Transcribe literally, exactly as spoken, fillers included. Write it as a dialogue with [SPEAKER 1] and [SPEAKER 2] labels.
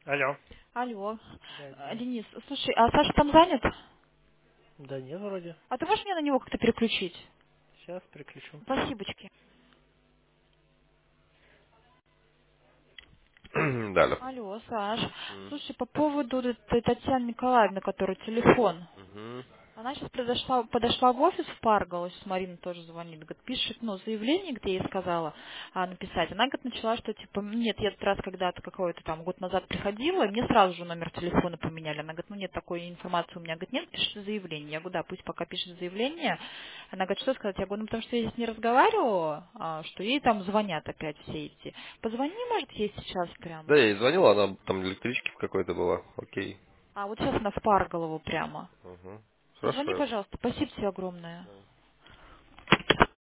[SPEAKER 1] Алло.
[SPEAKER 2] Алло.
[SPEAKER 1] Да,
[SPEAKER 2] Э,
[SPEAKER 1] Денис.
[SPEAKER 2] Денис, слушай, а Саша там занят?
[SPEAKER 1] Да нет, вроде.
[SPEAKER 2] А ты можешь меня на него как-то переключить?
[SPEAKER 1] Сейчас переключу.
[SPEAKER 2] Спасибочки.
[SPEAKER 3] Да, алло.
[SPEAKER 2] Алло, Саш.
[SPEAKER 3] М,
[SPEAKER 2] Слушай, по поводу этой Татьяны Николаевны, которой телефон.
[SPEAKER 3] мгм.
[SPEAKER 2] Она сейчас подошла, подошла в офис в Парголос, Марина тоже звонит, говорит, пишет, ну, заявление, где я ей сказала а, написать. Она, говорит, начала, что, типа, нет, я этот раз когда-то какой-то там год назад приходила, и мне сразу же номер телефона поменяли. Она говорит, ну, нет, такой информации у меня, говорит, нет, пишите заявление. Я говорю, да, пусть пока пишет заявление. Она говорит, что сказать? Я говорю, ну, потому что я здесь не разговаривала, а, что ей там звонят опять все эти. Позвони, может, ей сейчас
[SPEAKER 3] Да,
[SPEAKER 2] прямо.
[SPEAKER 3] я ей звонила, она там электрички в какой-то была. Окей.
[SPEAKER 2] А вот сейчас она в Парголову прямо.
[SPEAKER 3] Угу.
[SPEAKER 2] Позвони,
[SPEAKER 3] Хорошо.
[SPEAKER 2] пожалуйста, спасибо тебе огромное.